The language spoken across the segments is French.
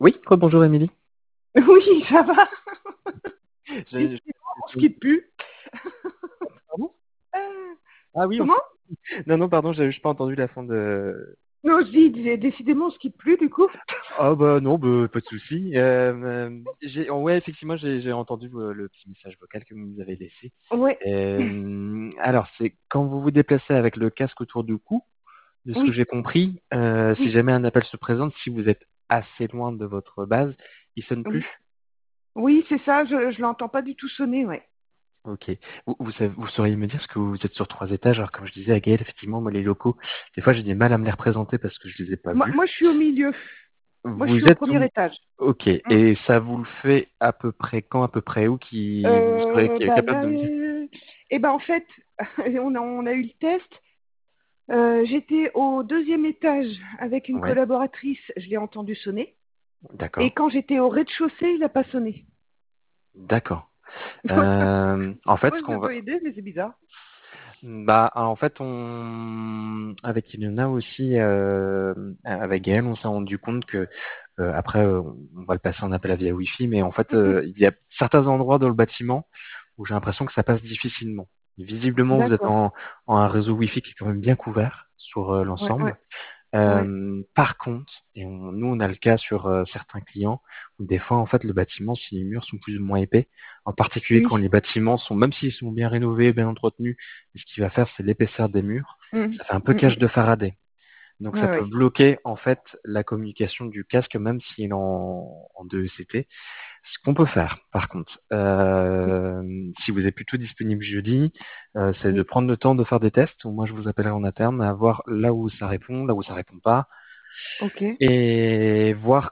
Oui, rebonjour Émilie. Oui, ça va. Je- Décidément, on se quitte plus. Pardon? Euh, Ah oui, Comment? non, non, pardon, j'avais juste pas entendu la fin de... Non, je dis, décidément, on se quitte plus, du coup. Ah bah non, bah, pas de souci. Ouais, effectivement, j'ai entendu le petit message vocal que vous nous avez laissé. Ouais, Alors, c'est quand vous vous déplacez avec le casque autour du cou, de ce que oui, j'ai compris, si oui, jamais un appel se présente, si vous êtes assez loin de votre base, il sonne oui. plus. Oui, c'est ça, je l'entends pas du tout sonner, ouais. Ok. Vous sauriez me dire ce que vous êtes sur 3 étages. Alors, comme je disais à Gaël, effectivement, moi, les locaux, des fois, j'ai du mal à me les représenter parce que je les ai pas vus. Moi, je suis au milieu. Moi, je suis Vous au êtes premier où? étage. Ok. Mm. Et ça vous le fait à peu près quand, à peu près où, qui vous serez Bah capable là, de me dire? eh ben en fait, on a eu le test. J'étais au deuxième étage avec une Ouais. collaboratrice, je l'ai entendu sonner. Et D'accord. quand j'étais au rez-de-chaussée, il n'a pas sonné. D'accord. Je En sais fait, pas ce si ça qu'on va, peut aider, mais c'est bizarre. bah, en fait, avec Ilona aussi, avec Gaël, on s'est rendu compte que après, on va le passer en appel à via Wi-Fi, mais en fait, Mhm. il y a certains endroits dans le bâtiment où j'ai l'impression que ça passe difficilement. Visiblement, vous êtes D'accord. en un réseau Wi-Fi qui est quand même bien couvert sur Ouais, ouais, l'ensemble. ouais. Par contre, nous on a le cas sur certains clients où des fois en fait le bâtiment, si les murs sont plus ou moins épais, en particulier quand Oui. les bâtiments sont, même s'ils sont bien rénovés, bien entretenus, et ce qu'il va faire c'est l'épaisseur des murs, Mhm. ça fait un peu Mhm. cage de Faraday. Donc ça Ouais, peut ouais. bloquer en fait la communication du casque même s'il est en 2ECT. Ce qu'on peut faire, par contre, Oui. si vous êtes plutôt disponible jeudi, c'est de Oui. prendre le temps de faire des tests, ou moi je vous appellerai en interne, à voir là où ça répond, là où ça répond pas, Ok. et voir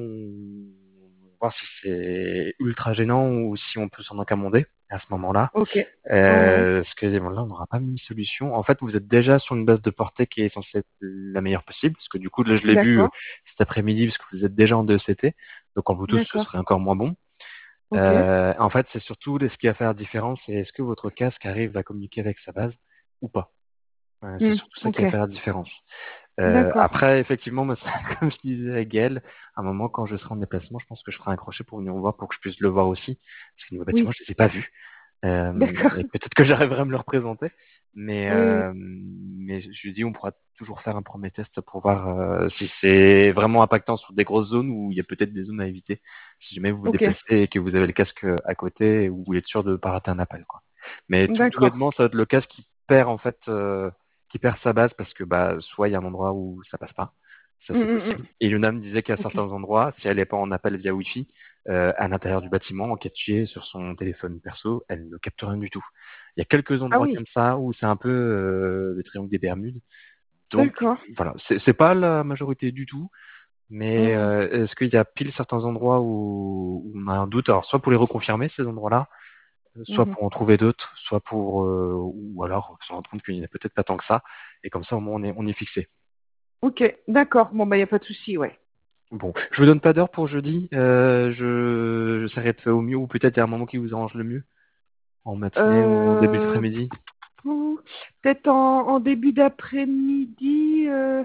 voir si c'est ultra gênant ou si on peut s'en encommander à ce moment-là. Ok. Ouais. Parce que bon, là, on n'aura pas mis une solution. En fait, vous êtes déjà sur une base de portée qui est censée être la meilleure possible, parce que du coup, là, je l'ai vu D'accord. cet après-midi, parce que vous êtes déjà en 2CT, donc en Bluetooth, ce D'accord. serait encore moins bon. Ok. En fait, c'est surtout ce qui va faire la différence, c'est est-ce que votre casque arrive à communiquer avec sa base ou pas. C'est surtout ça qui Ok. va faire la différence. D'accord. Après, effectivement, moi, comme je disais à Gaël, à un moment, quand je serai en déplacement, je pense que je ferai un crochet pour venir vous voir pour que je puisse le voir aussi. Parce que niveau bâtiment, Oui. je ne les ai pas vus. D'accord. Et peut-être que j'arriverai à me le représenter. Oui, oui. Mais je lui dis, on pourra toujours faire un premier test pour voir si c'est vraiment impactant sur des grosses zones ou il y a peut-être des zones à éviter. Si jamais vous vous Ok. déplacez et que vous avez le casque à côté ou vous êtes sûr de ne pas rater un appel, quoi. Mais tout D'accord. bêtement, ça va être le casque qui perd en fait, qui perd sa base parce que bah soit il y a un endroit où ça passe pas, ça c'est possible. Et Luna me disait qu'à Ok. certains endroits, si elle n'est pas en appel via Wi-Fi, à l'intérieur du bâtiment, en 4G sur son téléphone perso, elle ne capte rien du tout. Il y a quelques Ah endroits oui. comme ça où c'est un peu le triangle des Bermudes. Donc D'accord. voilà, c'est pas la majorité du tout, mais est-ce qu'il y a pile certains endroits où on a un doute, alors soit pour les reconfirmer ces endroits-là, soit Mhm. pour en trouver d'autres, soit pour ou alors se rendre compte qu'il n'y en a peut-être pas tant que ça, et comme ça au moins on est fixé. Ok. D'accord. Bon, bah, il n'y a pas de souci, ouais. Bon, je vous donne pas d'heure pour jeudi. J'essaierai de faire au mieux, ou peut-être il y a un moment qui vous arrange le mieux, en matinée ou en début Euh, d'après-midi. Peut-être en début d'après-midi,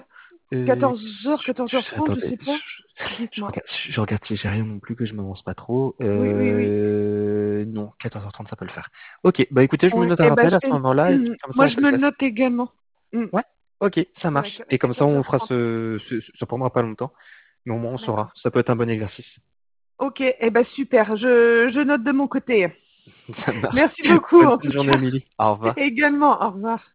14h, 14h30, je Attendez, sais pas. Dites-moi. je regarde si j'ai rien non plus que je m'avance pas trop. Oui, oui, oui. Non, 14h30 ça peut le faire. Ok, bah écoutez, je me Ouais. note un Eh ben, rappel à ce moment-là et puis comme ça moi, on je fait le me le test. note également. Mm. Ouais, ok, ça Ouais, marche. Et comme ça on fera 14h30. ça prendra pas longtemps, mais au moins on saura. D'accord. Ça peut être un bon exercice. Ok, eh ben super. Je note de mon côté. Ça marche. Merci beaucoup, Bonne en fin de tout journée, cas. Émilie. Au revoir. Également, au revoir.